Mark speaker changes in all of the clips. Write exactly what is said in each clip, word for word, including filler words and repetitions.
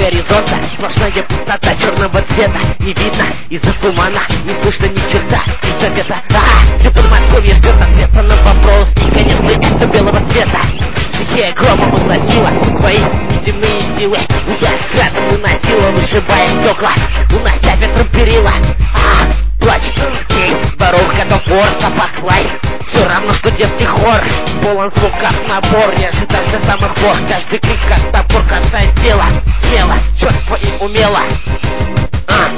Speaker 1: горизонта сплошная пустота черного цвета. Не видно из-за тумана, не слышно ни черта из-за ветра. А, все Подмосковье ждет ответа на вопрос. Не конец до белого света. Стихия грома поглотила свои неземные силы. Удар градом выносила, вышибая стекла, унося ветром перила. А, плачет детей, дворов готов вор, собак лай. Все равно, что детский хор, полон звуков набор. Я ожидаю до самых пор, каждый крик как топор касает тела. Смело, чувство и умело. А.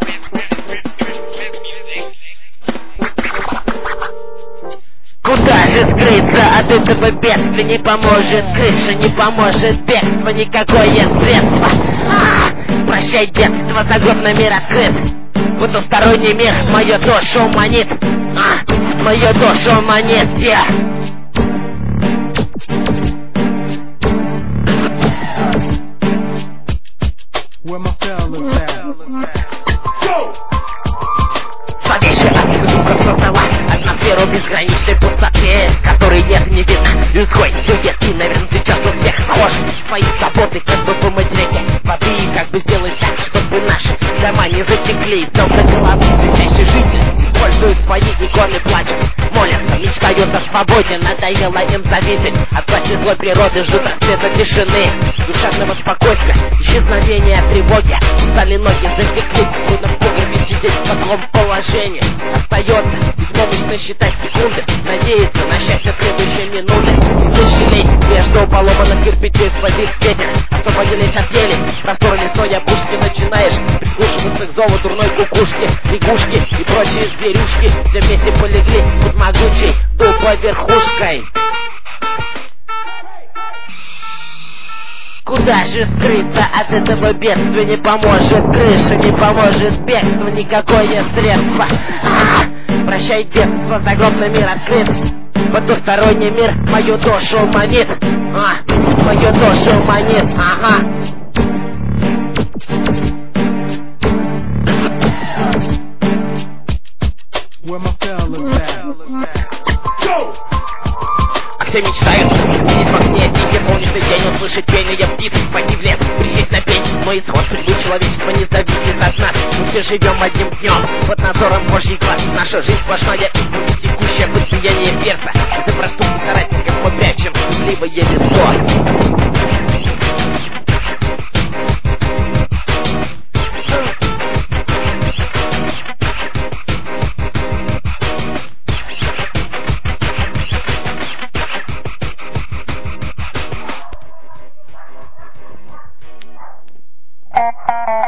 Speaker 1: Куда же скрыться от этого бедствия? Не поможет крыша, не поможет бегство, никакое средство. А. Прощай, детство, за год на мир открыт. Потусторонний мир мою душу манит. А, мою душу манит, я. Слабейший аспект звуков создала атмосферу безграничной пустоты, которой нет, не видно людской силуэт. И, наверное, сейчас у всех схожи свои заботы, как бы помыть реки воды, как бы сделать так, чтобы наши дома не затекли. Долго головы светлейшие жители используют свои иконы, плачут, молятся, мечтают о свободе. Надоело им зависеть от власти злой природы, ждут рассвета тишины, душевного спокойствия, исчезновения тревоги. Устали ноги, запекли, трудно в погребе сидеть в таком положении. Остается беспомощно считать секунды, надеяться на счастье следующей минуты. Тысячелей между поломанных кирпичей сквозит ветер, освободились от ели, простор лесной опушки. Начинаешь прислушиваться к зову дурной кукушки, лягушки и прочие зверюшки все вместе полегли под могучей дубовой верхушкой. Куда же скрыться от этого бедствия? Не поможет крыша, не поможет бегство, никакое средство. А, прощай, детство, загробный мир открыт. Потусторонний мир мою душу манит. А, мою душу манит, ага. А все мечтают видеть в окне тихий солнечный день, услышать пение птиц, пойти в лес, присесть на пень. Но исход судьбы человечества не зависит от нас. Мы все живем одним днем под надзором Божьих глаз. Наша жизнь сплошная исповедь, текущее бытиение сердца. Это проступки соратников мы прячем в счастливое лицо.
Speaker 2: Uh...